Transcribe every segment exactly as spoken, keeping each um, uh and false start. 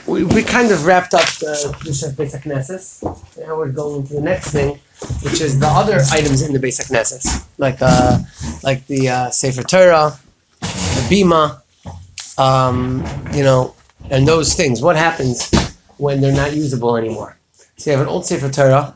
we, we kind of wrapped up the Kedusha Basic Nesses. Now we're going to the next thing, which is the other items in the Basic Nesses, like uh, like the uh, Sefer Torah, the Bima, um, you know, and those things. What happens when they're not usable anymore? So you have an old Sefer Torah,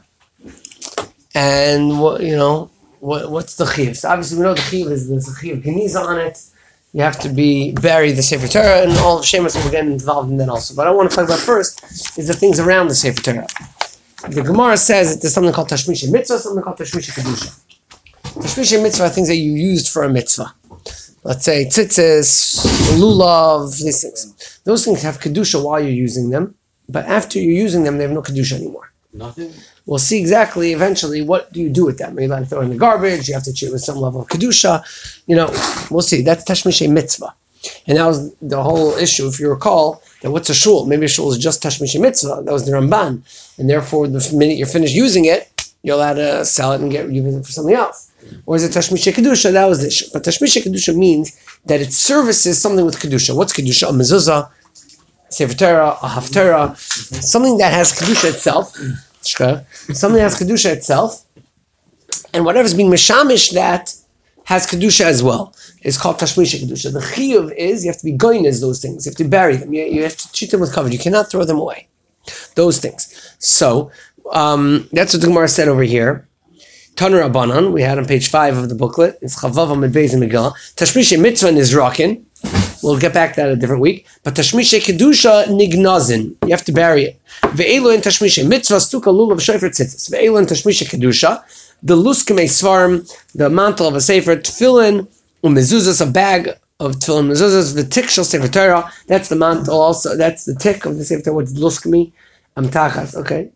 and what you know, what what's the chiv? So obviously we know the chiv is there's a chiv geniza on it. You have to be bury the Sefer Torah, and all of Shemus will get involved in that also. But I want to talk about first is the things around the Sefer Torah. The Gemara says that there's something called Tashmish Mitzvah, something called Tashmish Kedusha. Tashmish Mitzvah are things that you used for a mitzvah. Let's say tzitzis, lulav, these things. Those things have Kedusha while you're using them, but after you're using them, they have no Kedusha anymore. Nothing? We'll see exactly eventually what do you do with them. You have to throw in the garbage, you have to treat it with some level of Kedusha. You know, we'll see. That's Tashmish Mitzvah. And that was the whole issue, if you recall, that what's a shul? Maybe a shul is just Tashmish Mitzvah. That was the Ramban. And therefore, the minute you're finished using it, you're allowed to sell it and get use it for something else. Or is it Tashmish Kedusha? That was the issue. But Tashmish Kedusha means that it services something with Kedusha. What's Kedusha? A mezuzah, Sefer Torah, a haftarah, something that has Kedusha itself. Something that has Kedusha itself. And whatever's being mishamish that has Kedusha as well. It's called Tashmish Kedusha. The chiyuv is you have to be going as those things. You have to bury them. You, you have to treat them with cover. You cannot throw them away. Those things. So, um, that's what the Gemara said over here. Tanur Abanan, we had on page five of the booklet. It's Chavav Amid Beis and Megillah. Tashmish Mitzvah is Rakin. We'll get back to that a different week. But Tashmish Kedusha Nignazin. You have to bury it. Ve'elu in Tashmish Mitzvah Stuka Lulav Shofar Tzitzis. Ve'elu in Tashmish Kedusha. The Luskeme Svarim, the mantle of a Sefer, Tefillin, Mezuzas, a bag of Tefillin Mezuzas, the Tik Shel Sefer Torah. That's the mantle also. That's the Tik of the Sefer Torah. What's Luskeme? Amtachas, okay.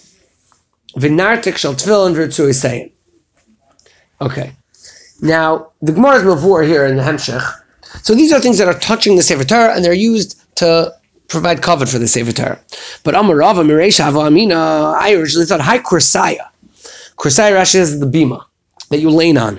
V'nar Tik Shel Tefillin V'rtzu Yisayin. Okay. Now, the Gemara is Mavur here in the Hemshech. So these are things that are touching the Sefer Torah, and they're used to provide cover for the Sefer Torah. But Amar Rava, Mireisha, Ava Amina, I originally thought, Hi Kursaya. Kursaya Rashi is the bima that you lean on.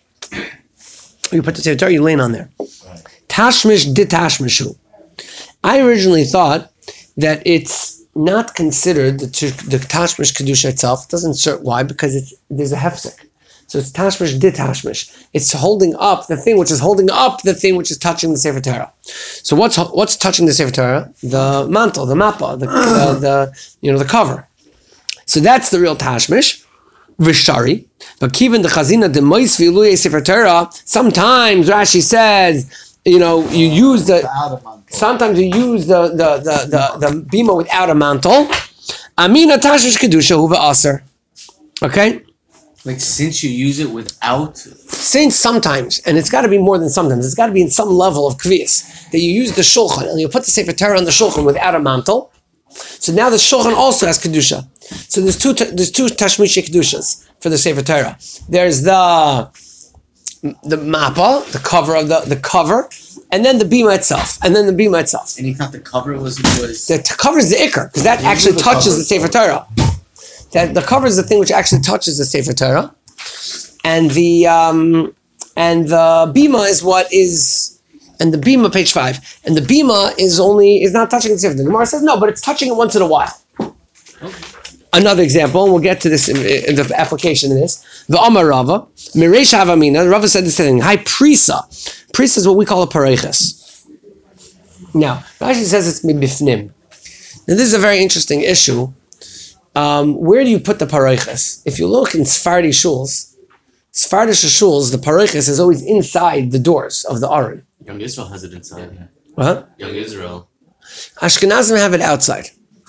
You put the Sefer Torah, you lean on there. Tashmish ditashmishu. I originally thought that it's not considered the, the Tashmish Kedusha itself. It doesn't insert why, because it's there's a hefsek. So it's tashmish ditashmish. It's holding up the thing which is holding up the thing which is touching the Sefer Torah. So what's what's touching the Sefer Torah? The mantle, the mappa, the, the, the you know the cover. So that's the real tashmish. Vishari. But given the chazina the mois v'iluyei Sefer Torah, sometimes Rashi says, you know, you use the sometimes you use the the the the, the bima without a mantle. Amina tashmish kedusha hu v'aser. Okay. Like, since you use it without... Since sometimes, and it's got to be more than sometimes, it's got to be in some level of kvias, that you use the shulchan, and you put the Sefer Torah on the shulchan without a mantle. So now the shulchan also has kedusha. So there's two there's two tashmish kedushas for the Sefer Torah. There's the the mappa, the cover of the, the cover, and then the bima itself, and then the bima itself. And you thought the cover was... was... The t- cover is the ikar, because that actually touches cover. the Sefer Torah. That the cover is the thing which actually touches the Sefer Torah, and the um, and the bima is what is, and the bima page five, and the bima is only is not touching the Sefer Torah. The Gemara says no, but it's touching it once in a while. Okay. Another example, and we'll get to this in, in the application of this. The Amar Rava, Mireisha Havamina, Rava said this thing. Hi prisa, prisa is what we call a pareiches. Now, Rashi says it's mibifnim. Now this is a very interesting issue. Um, where do you put the pareiches? If you look in Sephardi shuls, Sephardi shuls, the pareiches is always inside the doors of the aron. Young Israel has it inside. What? Young Israel. Ashkenazim have it outside.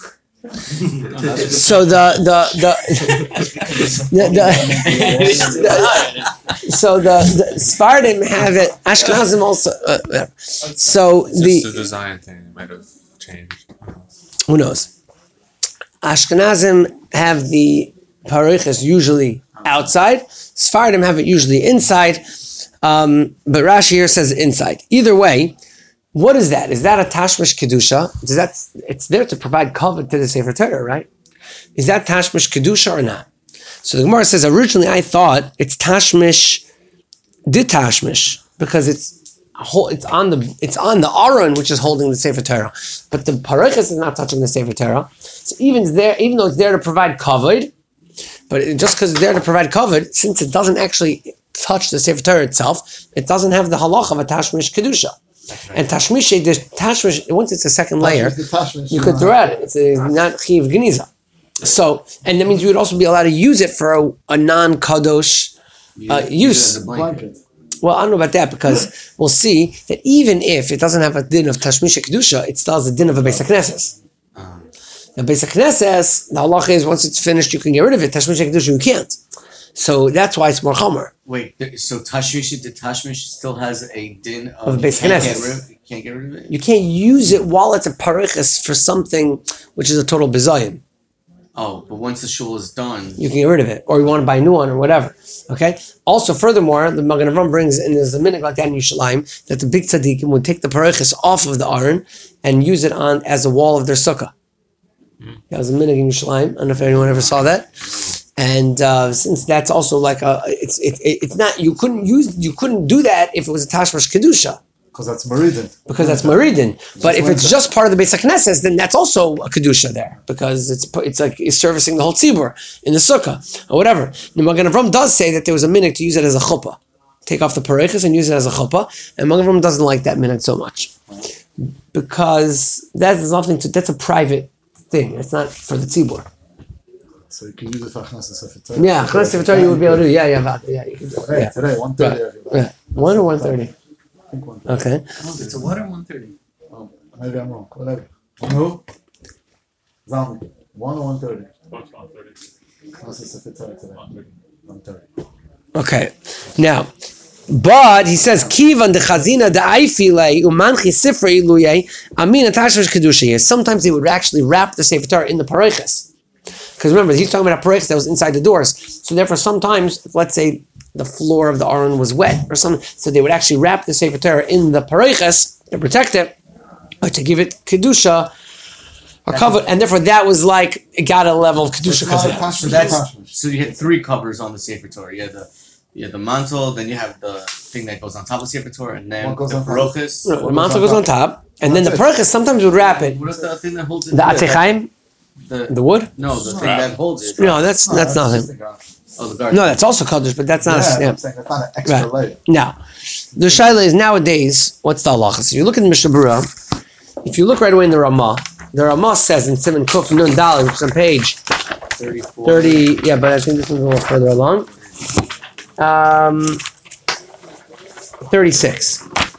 So the the the, the, the, the so the, the Sephardim have it. Ashkenazim also. Uh, so it's the just a design thing. It might have changed. Who knows? Ashkenazim have the pareiches usually outside. Sephardim have it usually inside. Um, but Rashi here says inside. Either way, what is that? Is that a tashmish kedusha? Does that it's there to provide cover to the Sefer Torah, right? Is that tashmish kedusha or not? So the Gemara says originally I thought it's tashmish ditashmish because it's whole, it's on the it's on the Aron which is holding the Sefer Torah, but the Parechas is not touching the Sefer Torah. So even there, even though it's there to provide kavod, but it, just because it's there to provide kavod, since it doesn't actually touch the Sefer Torah itself, it doesn't have the halacha of a tashmish kedusha. And tashmish, the tashmish, once it's a second layer, you could throw it. It's a, not chiv geniza. So, and that means you would also be allowed to use it for a, a non-kadosh uh, use. Blanket. Well, I don't know about that because we'll see that even if it doesn't have a din of tashmish kedusha, it still has a din of a Beis HaKnesses. The Beis HaKnesses, the halacha is once it's finished, you can get rid of it. Tashmish kedusha, you can't. So that's why it's more chomer. Wait, th- so Tashmish, the Tashmish still has a din of, Of you Beis can't get Knesset. rid of- you can't get rid of it? You can't use it while it's a parechas for something which is a total bizayin. Oh, but once the shul is done, You can get rid of it, or you want to buy a new one, or whatever. Okay. Also, furthermore, the Magen Avraham brings, and there's a minute like that in Yerushalayim, that the big tzaddikim would take the parechas off of the aron and use it on as a wall of their sukkah. That was a minute in Yerushalayim. I don't know if anyone ever saw that. And uh, since that's also like a, it's it, it, it's not you couldn't use you couldn't do that if it was a tashmish kedusha Because that's Meridin. because that's meridin. But if it's winter. just part of the Beis HaKnesses, then that's also a kedusha there because it's it's like it's servicing the whole tzibur in the sukkah or whatever. The Magen Avraham does say that there was a minute to use it as a chuppah, take off the parechas and use it as a chuppah, and Magen Avraham doesn't like that minute so much because that has nothing to. That's a private thing. It's not for the tzibur. So you can use it for Achnas Sefer Torah. Yeah, Chnas Sefer Torah you would be able to do. Yeah, yeah, about- yeah. You can do it. Today, Yeah. today, one thirty. Right. Yeah. One or one thirty. I think one. Okay. oh, it's a what at one thirty? Oh, maybe I'm wrong. Whatever. No. Zalmi. One or one thirty. Achnas Sefer Torah today. One thirty. Okay. Now, but he says kivan de chazina de aifile umanchi sifrei iluye amin atashvash kedusha. Sometimes they would actually wrap the Sefer Torah in the parechas. Because remember, he's talking about a parechas that was inside the doors. So therefore, sometimes, let's say the floor of the aron was wet or something, so they would actually wrap the Sefer Torah in the parechas to protect it, or to give it kedusha or cover. And therefore, that was like it got a level of kedusha It's because not of a that. Tashmish, So that's Tashmish. so you had three covers on the Sefer Torah. You had the you had the mantle, then you have the thing that goes on top of the Sefer Torah, and then What goes the on top? parochas. No, the mantle goes on top, and then the That's it. parechas sometimes would wrap it. What is the thing that holds it? The together? atechaim, The, the wood. no, the thing that holds it. No, that's No, that's just nothing. the garden. Oh, the guard. No, that's also kaddish, but that's not. Yeah, Yeah. I'm saying that's not an extra Right. layer. Now, the shaila is nowadays. What's the halacha? So you look in the Mishnah Berurah. If you look right away in the Ramah, the Ramah says in Simon Kuf Nun Dalet, which is on page thirty-four. thirty. Yeah, but I think this one's a little further along. Um, thirty-six.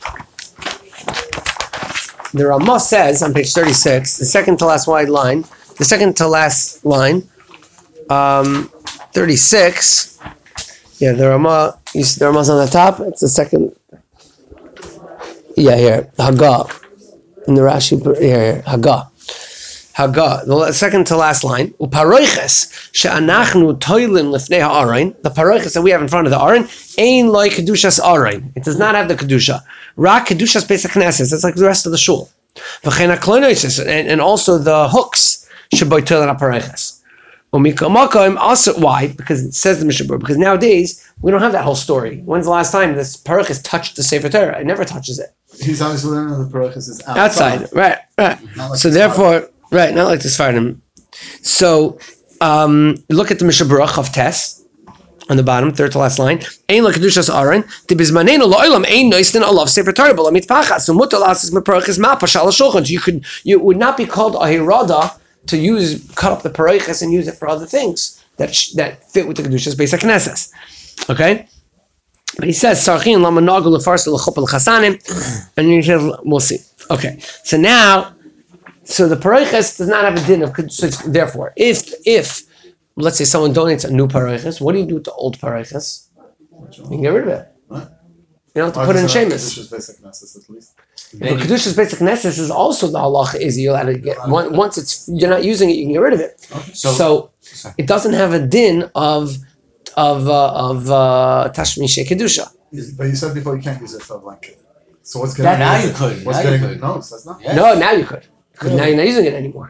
The Ramah says on page thirty-six, the second to last wide line, the second to last line, um, thirty-six. Yeah, the Ramah. You see the Ramah's on the top. It's the second. Yeah, here Haggah. In the Rashi, here, here Haggah. Haggah, the second to last line. Uparoiches she'anachnu toilim lifnei ha'aron. The paroiches that we have in front of the aron ain't like kedushas aron. It does not have the kedusha. Rak kedushas Beis HaKnesses. That's like the rest of the shul. V'chein ha'klonoises, and and also the hooks should be toilim ha'paroiches. Umikamakim also why? Because it says the Mishnah Berurah. Because nowadays we don't have that whole story. When's the last time this paroiches touched the Sefer Torah? It never touches it. He's obviously learning the Parachas is outside. Outside, right, right. Not like So the therefore, right, not like the Sfardim. So um, look at the Mishnah Berurah of Tes on the bottom, third to last line. Ein la kedushas aron tibizmanenu lo'olam ein noisten alav sefer Torah b'la mitpachas so mutal asis meparachas ma pashal shulchan. So you could, you would not be called a hirada to use cut up the parachas and use it for other things that sh- that fit with the kedushas Beis HaKnesses. Okay. But he says, "Sarchin lama nagu lefarsa lechup lechasanim," and he says, "We'll see." Okay, so now, so the parayches does not have a din of. So it's- therefore, if if let's say someone donates a new parayches, what do you do with the old parayches? You can get rid of it. What? You don't have to Or put it in is it shemus. Kedusha's Beis HaKnesses at least. But Kedusha's Beis HaKnesses is also the halacha is you're allowed to get one, once it's you're not using it, you can get rid of it. So, So sorry. it doesn't have a din of of uh, of uh, tashmishe kedusha. But you said before you can't use it for a blanket. So what's That- getting now rid you of it? could. What's Now you getting could. no? It says not. Yeah. No, now you could. Because now you're not using it anymore.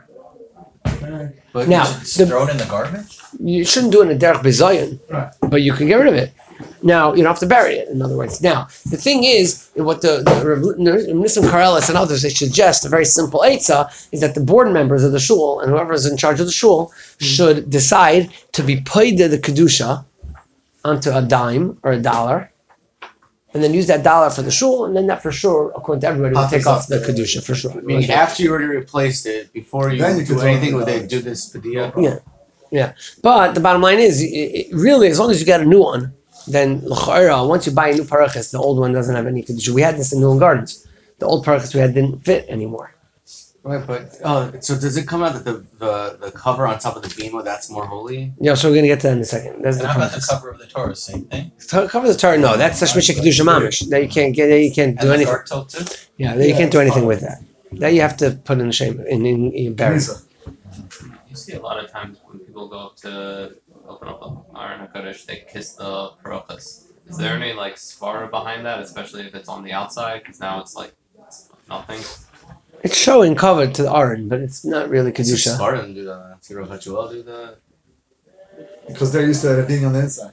But Now, It's the, thrown in the garbage? you shouldn't do it in a derech bezayin, Right. but you can get rid of it. Now you don't have to bury it. In other words, now the thing is, what the, the Nissim Karelis and others they suggest a very simple eitzah is that the board members of the shul and whoever is in charge of the shul should decide to be paid the kedusha onto a dime or a dollar, and then use that dollar for the shul, and then that for sure, according to everybody, will take off the kedusha for sure. Meaning after you already replaced it, before you, Then you do can anything throw with it it, do this padilla. Yeah, yeah. But the bottom line is, it, it really, as long as you get a new one, then l'cha'ira, once you buy a new parachas, the old one doesn't have any kedusha. We had this in Newland Gardens. The old parachas we had didn't fit anymore. Right, but oh, so does it come out that the, the, the cover on top of the bima that's more holy? Yeah, so we're gonna get to that in a second. That's And the how about the parachas. cover of the Torah? Same thing. To cover the Torah, no, that's Tashmish Kedusha Mamish. That you can't get, that you can't And do the anything. dark tilt too. Yeah, that you can't do anything with that. That you have to put in the shame in in, in bury. Lisa. You see a lot of times when people go up to open up Aron HaKodesh, they kiss the parochas. Is there any like svara behind that, especially if it's on the outside? Because now it's like it's nothing. It's showing covered to the Aron, but it's not really kedusha. Spartan do that. Tiro Hachuel do that. Because they're used to it being on the inside.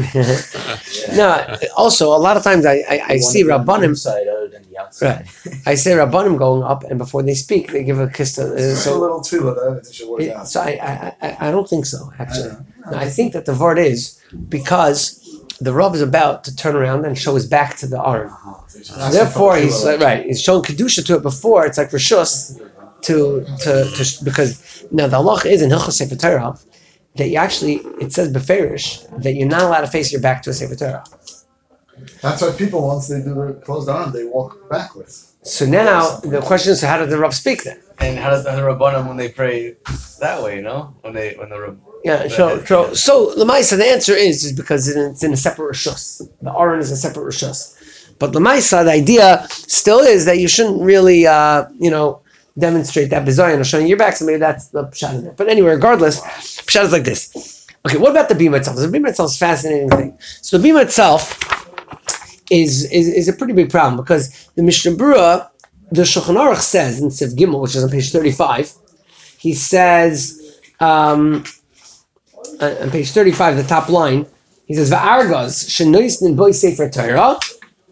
No, also a lot of times I I, I see rabbanim. Inside other than the outside. Right, I see rabbanim going up, and before they speak, they give a kiss to. Uh, So a so, little tefillah, that it should work it, out. so I, I I I don't think so actually. I No, I think that the word is because the Rav is about to turn around and show his back to the Aron. Uh-huh. So you should So ask therefore, for he's tefillah. like, right. He's showing kedusha to it before. It's like rishus to to to because now the halach is in Hilchos Sefer Torah that you actually it says beferish that you're not allowed to face your back to a Sefer Torah. That's why people, once they do the closed arm, they walk backwards. So now the question is, how does the Rav speak then? And how does the Rabbanim when they pray that way, no? When they when the Rab- Yeah, so so so Lamaisa, the answer is is because it's in a separate rishus. The Aron is a separate rishus. But Lamaisa, the idea still is that you shouldn't really, uh, you know, demonstrate that bizayon or showing your back. So maybe that's the pshat in there. But anyway, regardless, pshat is like this. Okay, what about the bima itself? The bima itself is a fascinating thing. So the bima itself is is, is a pretty big problem because the Mishnah Berurah, the Shulchan Aruch says in Siv Gimel, which is on page thirty-five, he says um, on page thirty-five, the top line, he says Va'argaz shenoisnin boy sefer Torah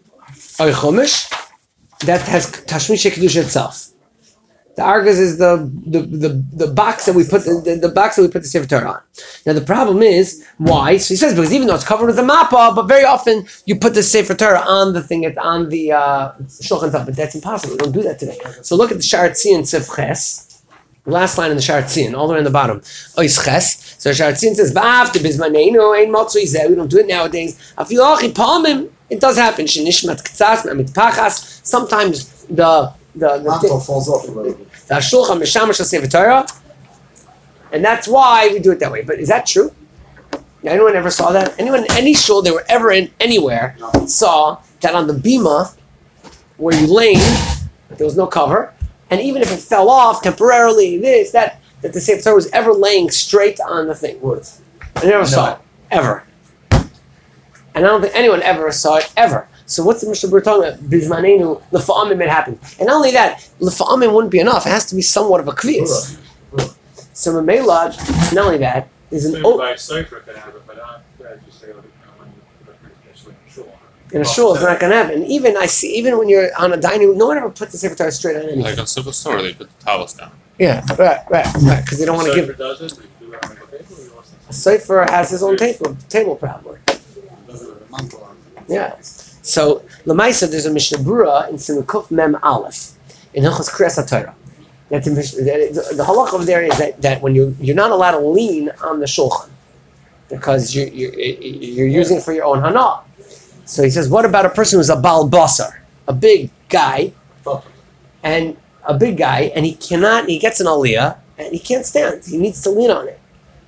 oy chumash that has tashmish kedusha itself. The argaz is the, the the the box that we put the, the, the box that we put the sefer Torah on. Now the problem is why? So he says because even though it's covered with a mappa, but very often you put the sefer Torah on the thing on the uh, shulchan top, but that's impossible. We don't do that today. So look at the Sha'ar Tzion Siv Ches, last line in the Sha'ar Tzion, all the way in the bottom. Ois Ches. So Sha'ar Tzion says Va'afte bizmaneinu ein matzui zeh. We don't do it nowadays. Afilachi palmim. It does happen. Shenishmat ktsas ma'amit pachas. Sometimes the the the. Mantle falls off a little bit. The Shulchan Mishamash Sefer Torah, and that's why we do it that way. But is that true? Anyone ever saw that? Anyone, any shul they were ever in anywhere saw that on the bima where you leaned, there was no cover, and even if it fell off temporarily, this that that the Sefer Torah was ever laying straight on the thing. I never saw it ever, and I don't think anyone ever saw it ever. So what's the Mishnah Berurah talking about? Bizmanenu lefa'amim it happened, and not only that, lefa'amim wouldn't be enough. It has to be somewhat of a kvias. So Mamela, not only that, is an Maybe o- by Sefer can have it, but not as you say, like, you know, when you put it in a shul. in a shul. It's not going to happen. And even I see, even when you're on a dining room, no one ever puts the Sefer Torah straight on anything. Like on Civil Store, they put the towels down. Yeah, right, right, right. Because they don't want to Sefer give. does it, they do it on the table, or what's A Sefer has his own table, table probably. Does it with a mantle on. Yeah. So Lamaisa, there's a Mishnah Berurah in Simukuf Mem Aleph in Hilchos Kriyas HaTorah. That the, the, the halach over there is that, that when you you're not allowed to lean on the shulchan because you're you're, you're using it for your own hana. So he says, what about a person who's a bal basar, a big guy, and a big guy, and he cannot, he gets an aliyah and he can't stand. He needs to lean on it.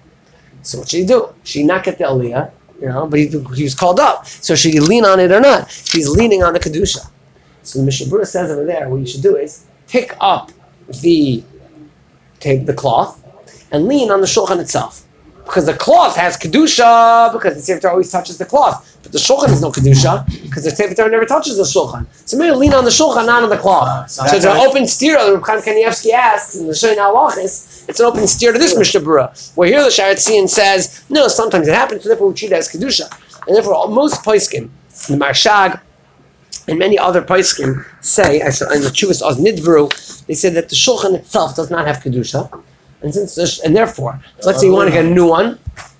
So what should he do? Should he not get the aliyah? You know, but he, he was called up. So should he lean on it or not? He's leaning on the kedusha. So the Mishnah Berurah says over there, what you should do is pick up the take the cloth and lean on the shulchan itself, because the cloth has kedusha. Because the Sefer Torah always touches the cloth, but the shulchan is no kedusha because the Sefer Torah never touches the shulchan. So maybe lean on the shulchan, not on the cloth. So it's an open steer. The Reb Chaim Kanievsky asks in the Shoyin Halachis. It's an open steer to this Mishnah Berurah. Where here the Sha'ar Tzion says, no, sometimes it happens, so therefore we treat it as kedusha. And therefore, most poskim, the Marshag, and many other poskim say, actually, in the Chuvas Oz Nidbru, they said that the Shulchan itself does not have kedusha, and since the, and therefore, so let's say you want to get a new one,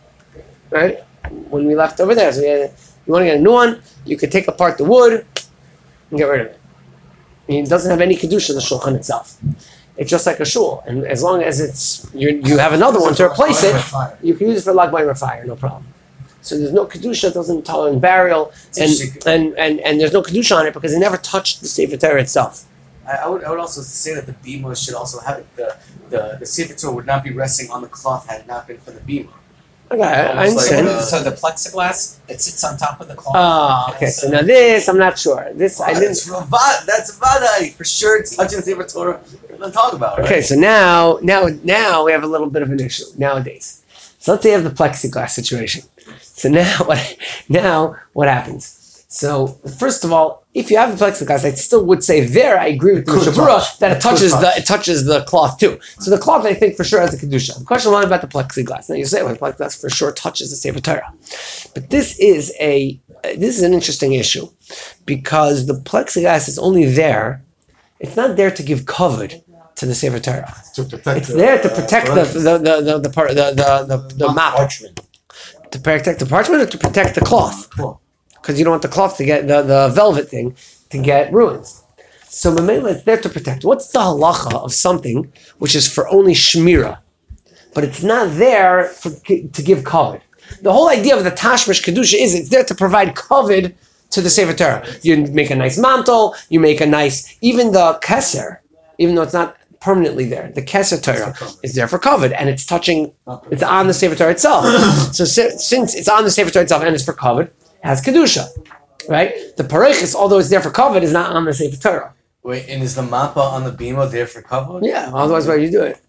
right? When we left over there, so we had, you want to get a new one, you could take apart the wood and get rid of it. It doesn't have any kedusha, the Shulchan itself. It's just like a shul, and as long as it's you, you have another one to replace it, you can use it for lag b'ayim fire, no problem. So there's no kedusha, it doesn't tolerate burial, and, and, and, and there's no kedusha on it because it never touched the Sefer Torah itself. I, I would I would also say that the bima should also have the the the Sefer Torah would not be resting on the cloth had it not been for the bima. Okay, I, I Almost like, understand. uh, So the plexiglass, it sits on top of the cloth. Oh, okay. So now this, I'm not sure. This I That's didn't. Ravad, that's Vadai for sure. It's touching the Sefer Torah. We're gonna talk about it. Okay, so now, now, now we have a little bit of an issue nowadays. So let's say you have the plexiglass situation. So now, what? Now what happens? So first of all, if you have the plexiglass, I still would say there. I agree with the Could Shabura touch. that it It touches could the touch. it touches the cloth too. So the cloth, I think, for sure has the kedusha. The question was about the plexiglass. Now you say, well, the plexiglass for sure touches the Sefer Torah, but this is a this is an interesting issue because the plexiglass is only there. It's not there to give cover to the Sefer Torah. To protect It's the, there to uh, protect the correction. the the the, the part the the the, the map. Parchment. To protect the parchment or to protect the cloth, Cool. because you don't want the cloth to get the, the velvet thing to get ruined. So Mamela is there to protect. What's the halacha of something which is for only shmira, but it's not there for, to give covet? The whole idea of the tashmish kedusha is it's there to provide covet to the Sefer Torah. You make a nice mantle, you make a nice, even the keser, even though it's not permanently there, the keser Torah is there for covet, and it's touching, it's on the Sefer Torah itself. So si- since it's on the Sefer Torah itself and it's for covet, it has kedusha, right? The parechis, although it's there for covet, is not on the Sefer Torah. Wait, and is the mappa on the bima there for cover? Yeah, otherwise why do you do it?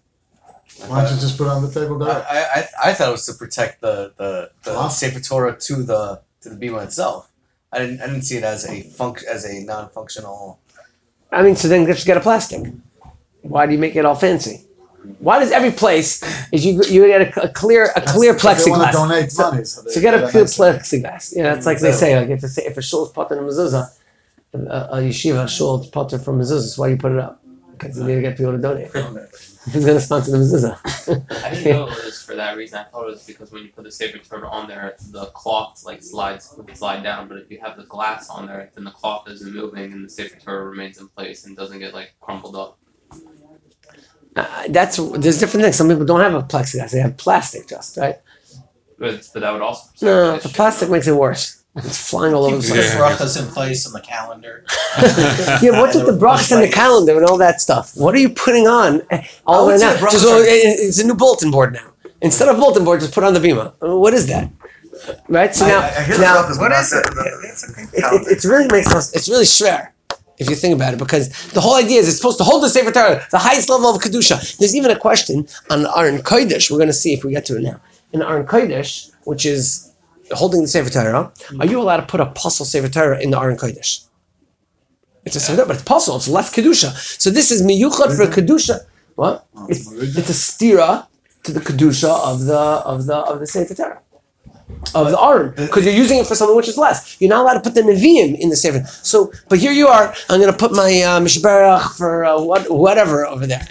Why don't you just put it on the table I, there? I, I I thought it was to protect the the, the Huh? Sefer Torah to the to the bima itself. I didn't I didn't see it as a func as a non-functional. I mean, so then just get a plastic. Why do you make it all fancy? Why does every place is you you get a, a clear a clear Because they want to plexiglass? donate So, money. So, they so get a get clear nice- plexiglass. You know, it's like they say, like if, it's, if a shul is potter in a mezuzah, a, a yeshiva shul is potter from mezuzah. So why you put it up? Because you need to get people to donate. Who's going to sponsor the mezuzah? I didn't know it was for that reason. I thought it was because when you put the Sefer Torah on there, the cloth like slides would slide down. But if you have the glass on there, then the cloth isn't moving and the Sefer Torah remains in place and doesn't get like crumpled up. Uh, that's there's different things. Some people don't have a plexiglass; they have plastic, just right. But, but that would also No, preserve the plastic makes it worse. It's flying all over the Put place. Yeah. brachas in place on the calendar. Yeah, what's with the brachas and the calendar and all that stuff? What are you putting on all I over would now? say brachas Just, are- oh, it- it's a new bulletin board now. Instead of bulletin board, just put on the bima. Uh, What is that? Right. So now, now What is it? it, it, it really makes no, it's really schwer if you think about it, because the whole idea is it's supposed to hold the Sefer Torah, the highest level of kedusha. There's even a question on Aron Kodesh. We're going to see if we get to it now. In Aron Kodesh, which is holding the Sefer Torah, are you allowed to put a puzzle Sefer Torah in the Aron Kodesh? It's a Sefer Torah, but it's puzzle. It's less kedusha. So this is miyuchad for kedusha. What? It's, it's a stira to the kedusha of the of the of the Sefer Torah. Of the Aron, because you're using it for something which is less. You're not allowed to put the Nevi'im in the Sefer. So, but here you are. I'm going to put my uh, Mishberach for uh, what, whatever over there.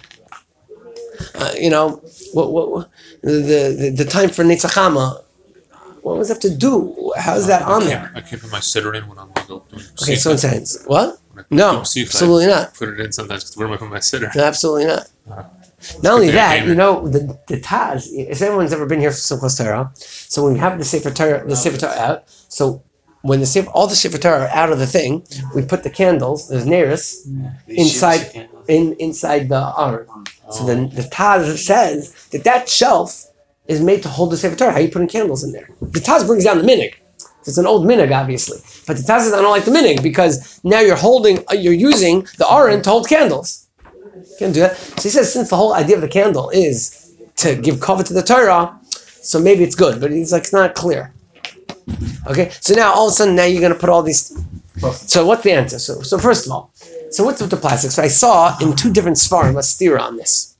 Uh, you know, what, what, what the, the the time for Netzachama. What does that have to do? How's that on there? I can't put my sitter in when I'm like, doing Okay, so sifta. it says what? When I put No, doing sifta, absolutely I not. Put it in sometimes because where am I putting my sitter? Absolutely not. Uh, Not only good thing I that, came you in. know, the, the Taz, if everyone's ever been here for Simchas Torah, so when we have the Sefer Torah, the Sefer Torah out, so when the Sefer, all the Sefer Torah are out of the thing, we put the candles, there's Neris, inside in inside the Aron. So then the Taz says that that shelf is made to hold the Sefer Torah. How are you putting candles in there? The Taz brings down the minig. It's an old minig, obviously. But the Taz says, I don't like the minig because now you're holding, you're using the Aron to hold candles. Can't do that. So he says, since the whole idea of the candle is to give cover to the Torah, so maybe it's good. But he's like, it's not clear. Okay, so now all of a sudden, now you're going to put all these. So what's the answer? So, so first of all, so what's with the plastic? So I saw in two different svarim a stira on this.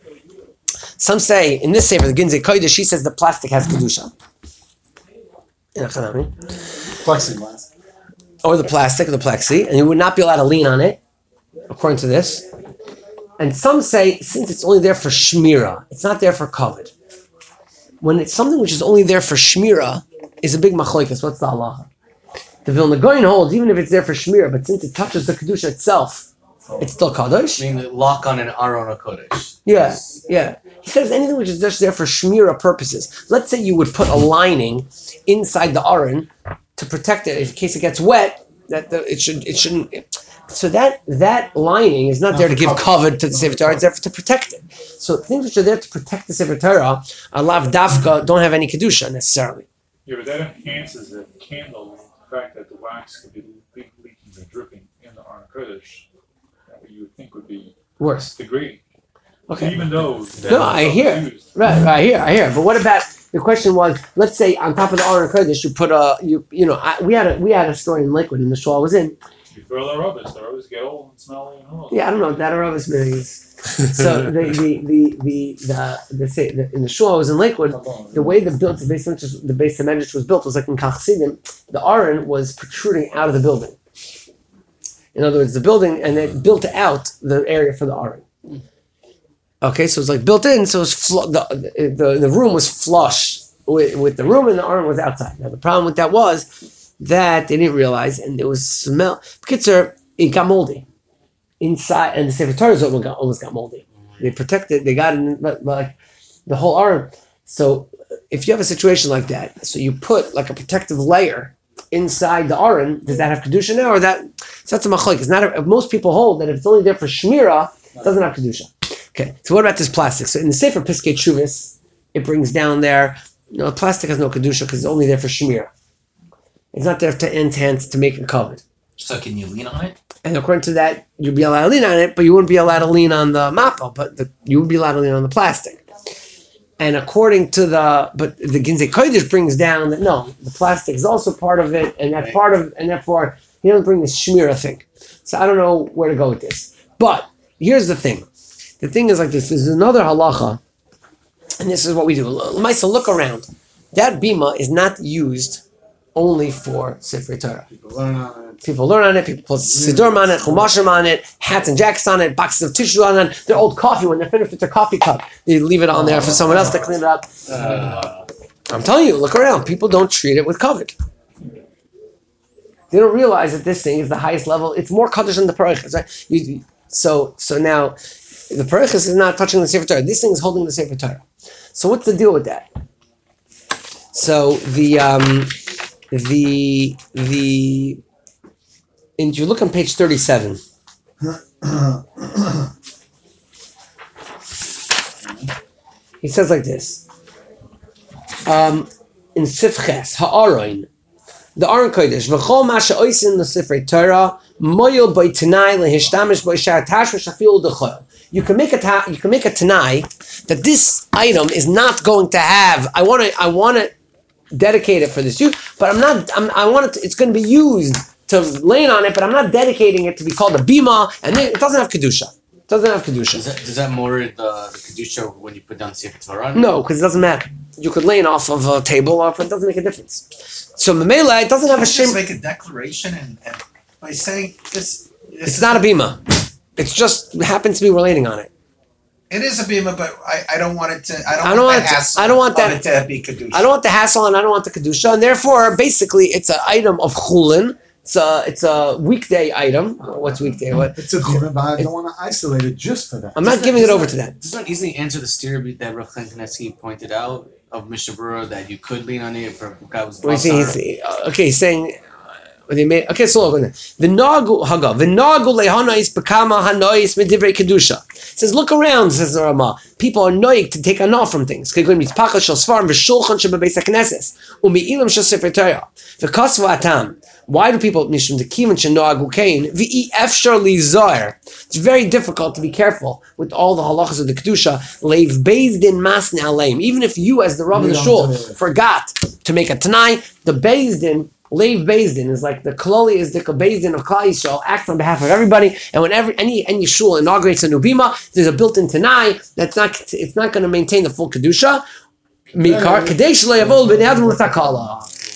Some say in this sefer, the Ginzei Kodesh, she says the plastic has kedusha. in a chanami, Plexiglass. or the plastic, or the plexi, and you would not be allowed to lean on it, according to this. And some say, since it's only there for shmira, it's not there for covet. When it's something which is only there for shmira, is a big machlokes. What's the halacha? The Vilna Gaon holds, even if it's there for shmira, but since it touches the kedusha itself, it's still kadosh. I mean, lock on an Aron Kodesh. Yeah, yeah. He says anything which is just there for shmira purposes. Let's say you would put a lining inside the aron to protect it in case it gets wet. That the, it should it shouldn't. So that that lining is not, not there to give cover to the Sefer Torah. It's there to protect it. So things which are there to protect the Sefer Torah, alav dafka, don't have any kedusha necessarily. Yeah, but that enhances the candle, the fact that the wax could be le- leaking and dripping in the Aron Kodesh. That what you would think would be Worse. degrading. Okay. Even though No, I hear. used. Right, right, I hear, I hear. But what about the question was? Let's say on top of the Aron Kodesh, you put a you you know I, we had a we had a story in Lakewood in the shul I was in. You throw the rubbish, the rubbish get old and smelly and all. Yeah, I don't know what that Aravis is. So the the the the the, the, the, say, the in the shul I was in Lakewood, the way the built the base of the base of Medrash was built was like in Chassidim, the Aron was protruding out of the building. In other words, the building and it built out the area for the Aron. Okay, so it's like built in, so it's fl- the, the the room was flush with, with the room, and the Aron was outside. Now the problem with that was that they didn't realize, and there was smell. Kitzer, it got moldy inside, and the Sefer Torah almost got almost got moldy. They protected, they got it, but like the whole Aron. So if you have a situation like that, so you put like a protective layer inside the Aron, does that have kedusha now, or that? So that's a machlok. It's not. A, most people hold that if it's only there for shmira, it doesn't have kedusha. Okay, so what about this plastic? So in the Sefer Piskei Teshuvos, it brings down there, you know, plastic has no kedusha because it's only there for shmira. It's not there to enhance, to make it covered. So can you lean on it? And according to that, you'd be allowed to lean on it, but you wouldn't be allowed to lean on the mappa, but the, you would be allowed to lean on the plastic. And according to the, but the Ginzei Kodesh brings down that no, the plastic is also part of it, and that's Right. part of, and therefore he doesn't bring the shmira thing. So I don't know where to go with this. But here's the thing. The thing is like this. There's another halacha, and this is what we do. Maisa, look around. That bima is not used only for Sefer Torah. People learn on it. People learn on it. People put sidurim on it, chumashim on it, hats and jackets on it, boxes of tissue on it. Their old coffee, when they're finished with their coffee cup, they leave it on there for someone else to clean it up. Uh, I'm telling you, look around. People don't treat it with covet. They don't realize that this thing is the highest level. It's more kaddish than the parachas, right? You, so, so now, the parachas is not touching the Sefer Torah. This thing is holding the Sefer Torah. So what's the deal with that? So the um, the the and you look on page thirty-seven. He says like this. Um, in Sifches Ha'aron, the Aron Kodesh, v'chol ma she'oisin l'sifrei Torah, moyel b'y tanai lehishtamish b'y shar tashmish afil d'chol. You can make a ta- you can make a tanai that this item is not going to have. I want to I want to dedicate it for this use, but I'm not. I'm, I want it. To, it's going to be used to lean on it, but I'm not dedicating it to be called a bima, and then it doesn't have kedusha. It doesn't have kedusha. does that does that more the, the kedusha when you put down Sefer Torah? No, because it doesn't matter. You could lean off of a table, or it doesn't make a difference. So Mamela, it doesn't have a Just shame. make a declaration and, and by saying this. this It's is not a bima. It's just happens to be relating on it. It is a bima, but I, I don't want it to. I don't, I don't want, want the it- hassle I don't want of that- it to be kedusha. I don't want the hassle and I don't want the kedusha, and therefore, basically, it's an item of chulin. It's a it's a weekday item. What's weekday? What? It's a demon, but I don't want to isolate it just for that. I'm not giving it over to that. Does not easily answer the steer that Rav Chaim Kanievsky pointed out of Mishabura that you could lean on it for a guy who's What do you think? He's, uh, okay, he's saying. uh, They made, okay, so look. V'nagu haga v'nagu lehanais bekama hanois medivrei kedusha. It says, look around. Says the Rama. People are noig to take anah from things. K'goyim mitzpachas shel svarim v'shulchan shebebeis hakneses umi'ilim shel sefer Torah v'kasva atam. Why do people mishum the kivan shenoagu kain v'i efshar lizar? It's very difficult to be careful with all the halachas of the kedusha. Leiv beis din masne aleim. Even if you, as the Rav of the You shul, don't do it. forgot to make a tanai, the beis din. Leiv Beis Din is like the Kloli is the Beis Din of Klal Yisrael, acts on behalf of everybody. And whenever any any shul inaugurates a new bima, there's a built-in tanai that's not it's not going to maintain the full kedusha. Mikar kadesh lo yavol b'nei adam l'takala.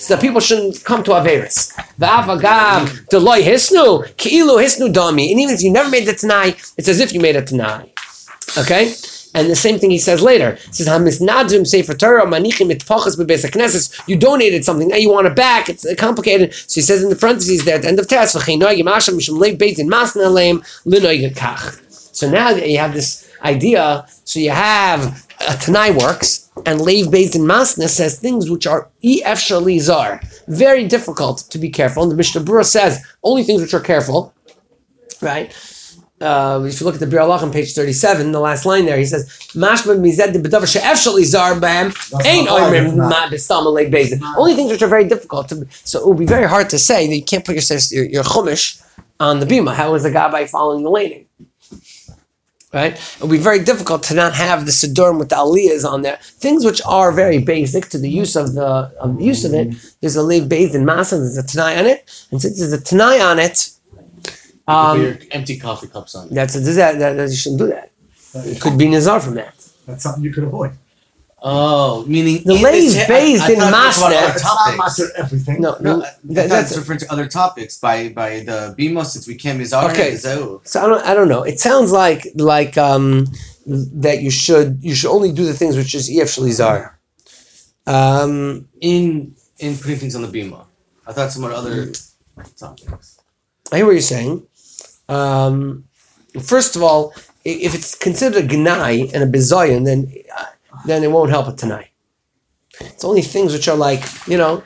so that people shouldn't come to Averis. V'avagam deloy hisnu ki'ilu hisnu dami. And even if you never made the Tanai, it's as if you made a Tanai. Okay? And the same thing he says later. He says, "Hamisnadrim sefer Torah manichim mitpachas bebeis hakneses." You donated something, now you want it back. It's complicated. So he says in the parentheses there at the end of Teres, "V'chein noigim asham mishum leiv beitin masna aleim linoigim kach." So now that you have this idea, so you have a Tanai works, and leiv beitin masna says things which are e efshali zar, very difficult to be careful. And the Mishnah Berurah says only things which are careful, right? Uh, if you look at the Bir Allah on page thirty-seven, the last line there, he says, "Mashma mized de bedavar she'efshali zar b'hem ain't oimrim ma b'stam alei bezin." Only things which are very difficult to. So it would be very hard to say that you can't put your your, your chumash on the bima. How is the gabbai following the laning? Right? It would be very difficult to not have the sidurim with the aliyahs on there. Things which are very basic to the use of the of the use of it. There's a leiv bezin masa. There's a tanai on it, and since there's a tanai on it. Um, Um, your empty coffee cups on. that's a that, that, that you shouldn't do that. It could be nizar from that. That's something you could avoid. Oh, meaning The in ladies this- bathed I- I in thought it was about masnet. other It's not topics. matter everything. No, No, no, I- I that, thought it's that's referring to other topics by by the bima since we can't mizar. Okay. Zeu. so. I don't. I don't know. It sounds like like um that you should you should only do the things which is ef shalizar. Um, in in putting things on the bima. I thought some other topics. I hear what you're saying. Um, first of all, i- if it's considered a gnai and a bizayan, then uh, then it won't help it tonight. It's only things which are like you know.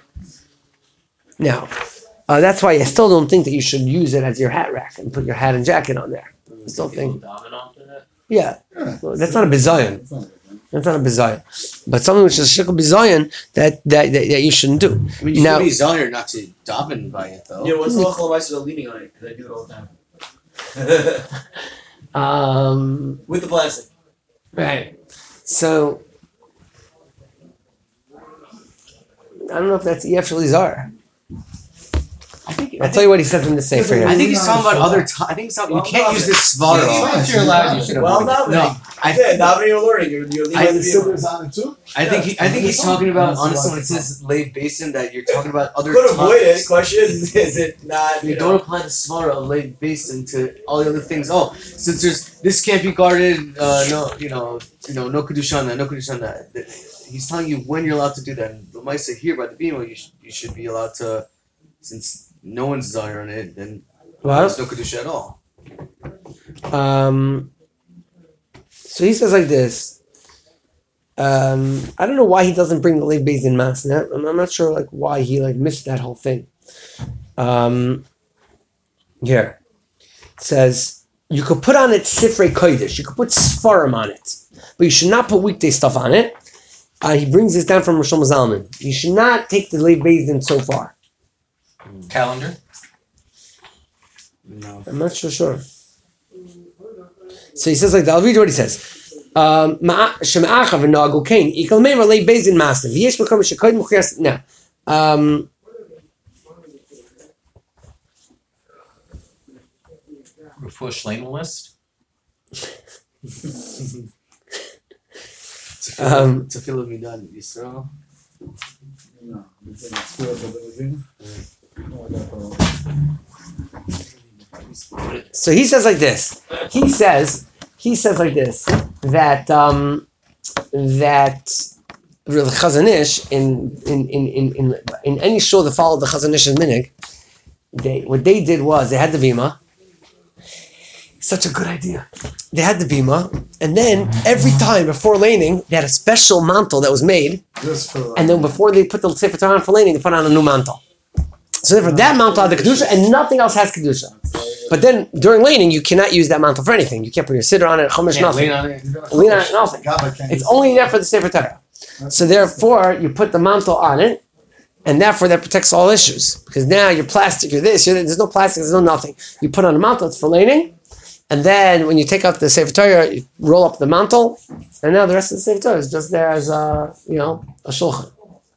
Now, uh, that's why I still don't think that you should use it as your hat rack and put your hat and jacket on there. I still think, Daven onto it? yeah, well, that's not a bizayan. It's not- That's not a bizayan, but something which is a shikl bizayan that, that that that you shouldn't do. I mean, you Now- should be zahir not to daven by it though. Yeah, what's the local advice about leaning on it? Because I do it all the time. Um, With the plastic. right. So I don't know if that's Ef Shalizar. I think, I I'll tell think, you what he says in the Sefer. I here. think he's talking about other. To- I think he's talking. You Well, can't no, use this Yeah, svara. if you're allowed, you should Well, avoid it. no, I, Yeah, davening or learning, you're, you're I- leaving The the silver vehicle. is on it too. I think he, I think he's talking about honestly when it That's says lay basin that you're talking about other. Could avoid it. topics. Question is, is it not? You You don't know, apply the svara of lay basin to all the other things. Oh, since there's this can't be guarded. Uh, no, you know, you know, no kedushana, no kedushana. He's telling you when you're allowed to do that. And the Maisa here by the bima, you should you should be allowed to, since no one's zahir on it, then What? there's no kedusha at all. Um, so he says like this. Um, I don't know why he doesn't bring the Lev Beis in Masnet. I'm, I'm not sure like why he like missed that whole thing. Um, here it says you could put on it Sifrei Kodesh. You could put Sfarim on it, but you should not put weekday stuff on it. Uh, he brings this down from Rosh Zalman. You should not take the Lev Beis in so far. Calendar? No. I'm not so sure. So he says like that. I'll read what he says. Um, Shema'acha v'nagu kain ikal meir lei bezin master v'yesh mekom shekoid muchiyas. Now, um, Refuah Shleim list? Um, Tefillah midan Yisrael. No, it's in the school of the living. No, I got the- so he says like this. He says he says like this that um, that the Chazon Ish in in in in in, in any show that followed the Chazon Ish's minig, they what they did was they had the bima. Such a good idea. They had the bima, and then every time before laning, they had a special mantle that was made, Just for like, and then before they put the Sefer Torah on for laning, they put on a new mantle. So therefore, that mantle had the kedusha, and nothing else has kedusha. But then during laning, you cannot use that mantle for anything. You can't put your siddur on it, chumash, Can't nothing. lean on it. Lean on it, nothing. Gabba can't It's use- only there for the Sefer Torah. So therefore, you put the mantle on it, and therefore that protects all issues. Because now you're plastic, you're this, you're this, there's no plastic, there's no nothing. You put on a mantle, it's for laning, and then when you take out the Sefer Torah, you roll up the mantle, and now the rest of the Sefer Torah is just there as a, you know, a shulchan.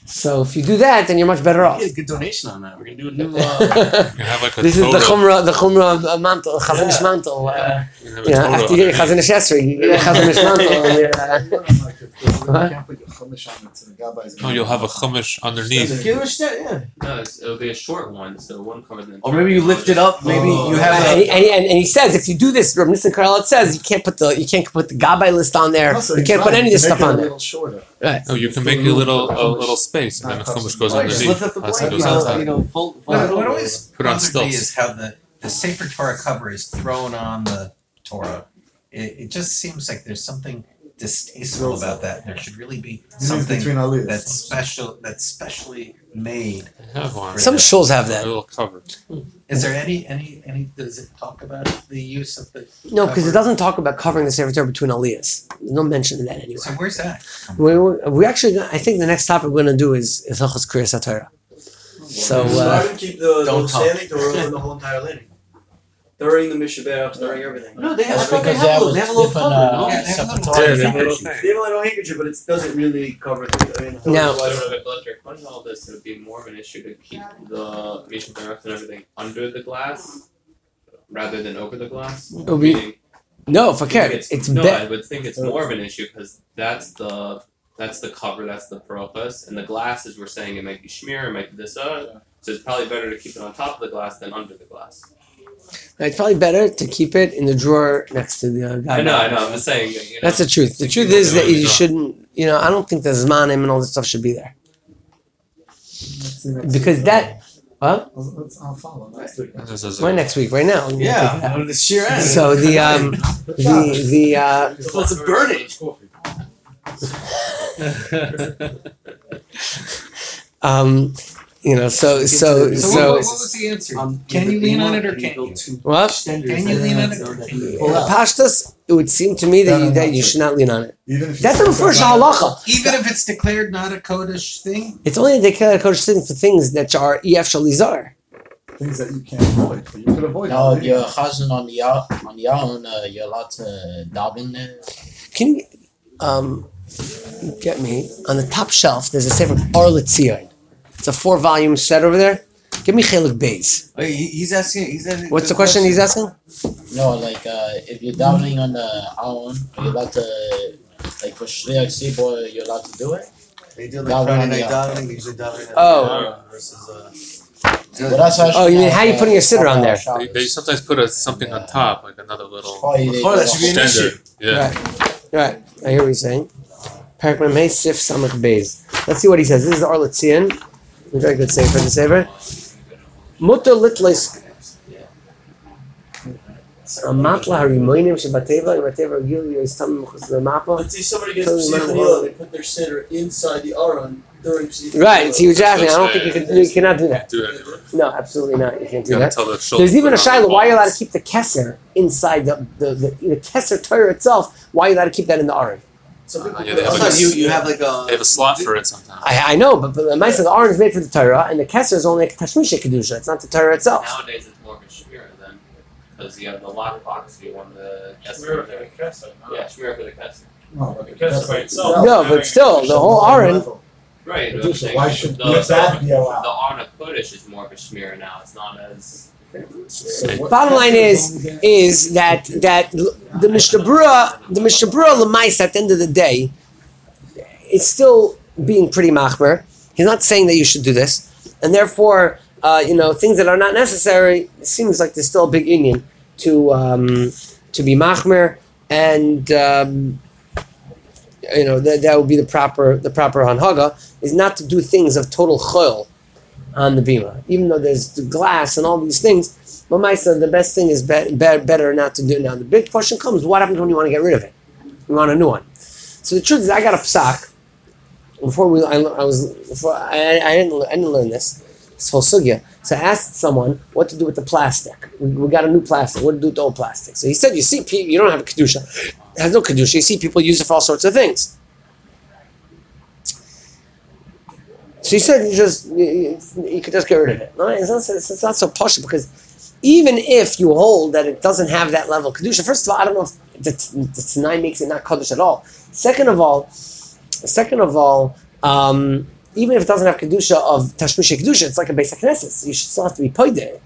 So if you do that, then you're much better off. Get a good donation on that. We're gonna do a new. Uh, You have like a This is the Torah. chumrah, the chumrah of uh, mantle, chazanish mantle. Uh, You have a you know, Torah after you get your underneath. chazanish esrei, you get chazanish mantle. and you're, uh, Like, if you What? can't put your chumash on it, so the gabbai is No, you'll have a chumash underneath. Kiddush, yeah. No, it's, it'll be a short one, so one covered in. Or maybe you lift it up. Maybe you have and, a. he, and, he, and, and he says if you do this, Rav Nissen Karelitz says you can't put the you can't put the gabbai list on there. Also, You he's can't put right, any of you this can stuff make it on a there. little shorter. Right. Oh, you can make a little a little space, and then the chumash goes Right, just underneath. lift up the That's blanket. what You goes on know, top. you know, full. What, full what always Put on bothered me stilts. is how the, the Sefer Torah cover is thrown on the Torah. It, it just seems like there's something distasteful about that. There should really be He means something between aliyahs. that's special, that's specially made. I have one. Some shuls have A that. little covered. Is there any, any, any, does it talk about the use of the? No, because it cover? doesn't talk about covering the Sefer Torah between aliyahs. There's no mention of that anywhere. So where's that? We, we, we actually, I think the next topic we're going to do is is Hilchos Kriyas HaTorah. So So uh, I would keep the, the Don't talk. standing Torah in the whole entire landing. During the Mishabach, during everything. No, they have. That's I thought they because have, that a- was they have a little different, cover. uh, no? Yeah, they have a separate little- Torah. Yeah, they separate- little thing. They have a little handkerchief, but it doesn't really cover it. I mean, the Now- Torah's So, wide- but like explaining all this, it would be more of an issue to keep the Mishnah Torah and everything under the glass rather than over the glass. It'll be- Meaning- no, forget meaning it. It's no, better. I would think it's more of an issue because that's the that's the cover, that's the profus, and the glasses we're saying it might be schmear, it might be this, uh, so it's probably better to keep it on top of the glass than under the glass. It's probably better to keep it in the drawer next to the uh, guy. I know, I know. I'm just saying. You know, That's the truth. The truth is that you shouldn't. You know, I don't think the zmanim and all this stuff should be there Let's see next because week. that. Huh? Let's, let's, I'll follow next week. This is Why next week? Right now. Yeah, on the sheer end. So the um the the uh It's supposed to burn it. um you know so so So, so what, what was the answer? Um, Can you lean on it or and can't build you? two what? extenders Can you and lean on then it or so can you? pull In out. Pashtus, it would seem to me that No, you no, that no, you sir. should not lean on it. Even if you That's the first halacha. Even if it's declared not a Kodesh thing? It's only the kodesh thing for things that are ef shalizar. things that you can't avoid, but you could avoid. No, them. you're chazan on the out on the own. Uh, you're allowed to daven there. Can you um get me on the top shelf? There's a sefer Arlet Zion. It's a four volume set over there. Give me Chelik Beis. Wait, he- he's asking. He's asking. What's the question he's asking? No, like uh, if you're davening on the own, are you allowed to like for Shliach Tzibor, you're allowed to do it. They do Davening like Friday on the night out. davening. Usually davening. at Oh. the versus uh. But that's how Oh, you mean how you putting your sitter on there? They, they sometimes put a, something on top, like another little Oh, that should be an issue. extender. Yeah. Right. Right. I hear what he's saying. Parak Memei Sif Samach Beis. Let's see what he says. This is the Arlet Zion. A very good sefer. The sefer. Mutter litlis. Amatla harimonim shebateva bateva gil yistam mechus lemapa. Let's see somebody gets Totally Psi minimum. Vanilla, they put their sitter inside the Aron during Psi Right. See what you're asking. I don't That's think you right. can. You cannot do that. Do it anyway. No, absolutely not. You can't do You gotta that. tell the shoulder. There's even a put it on the shiloh. Why are you allowed to balls. keep the kesser inside the the the, the kesser Torah itself? Why are you allowed to keep that in the aron? Some people Uh, yeah, put they it have outside. like Sometimes you you have like a. They have a slot for it sometimes. I, I know, but, but the mice of the aron is made for the Torah, and the kesser is only a tashmisha kedusha. It's not the Torah itself. Nowadays, it's more of a shmira then, because you have the lock box. You want the Shmira kesser for there. the Kesser, no? Yeah, shmira for the kesser. No, but Because by itself. No, but still, the whole aron. Right. but I'm Kedusha, saying why should the, that be the allowed? Arna Kodesh is more of a shmira now. It's not as. So what- Bottom line is is that that the Mishnah Berurah, the Mishnah Berurah Lemais at the end of the day, is still being pretty machmer. He's not saying that you should do this, and therefore, uh, you know, things that are not necessary. It seems like there's still a big union to um, to be machmer, and um, you know that that would be the proper the proper hanhaga is not to do things of total chol on the bima, even though there's the glass and all these things. But Maisa, the best thing is be- be- better not to do it now. The big question comes: what happens when you want to get rid of it? You want a new one. So the truth is, I got a psak. Before we, I, I was, before I, I didn't, I didn't learn this. This whole sugya. So I asked someone what to do with the plastic. We, we got a new plastic. What to do with the old plastic? So he said, you see, pe- you don't have a kedusha. It has no kedusha. You see, people use it for all sorts of things. So he said, you just you, you, you could just get rid of it. No, it's not, it's, it's not so posh because even if you hold that it doesn't have that level of kedusha, first of all, I don't know if the, the Tanai makes it not kaddish at all. Second of all, second of all, um, even if it doesn't have kedusha of tashmisha kedusha, it's like a basic knesset. You should still have to be paid there.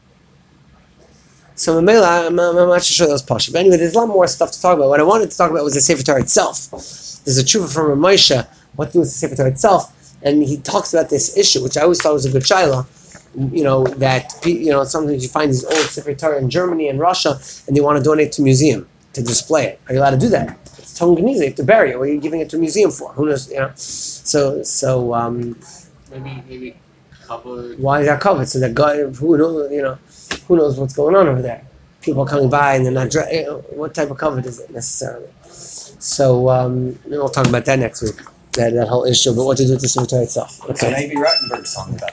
So Mamela, I'm, I'm not sure that was Pasha. But anyway, there's a lot more stuff to talk about. What I wanted to talk about was the Sefer Torah itself. There's a tshuva from Ramosha, what to do with the Sefer Torah itself, and he talks about this issue, which I always thought was a good shaila. You know that you know sometimes you find these old Sefer Torah in Germany and Russia, and they want to donate to a museum to display it. Are you allowed to do that? It's Tonganiza. You have to bury it. What are you giving it to a museum for? Who knows? You know. So so um, Maybe maybe covered. why is that covered? So that guy who knows you know who knows what's going on over there? People are coming by and they're not. Dre- you know, what type of cover is it necessarily? So um, we'll talk about that next week. That that whole issue, but what to do with the Sefer Torah itself? So maybe Rottenberg song about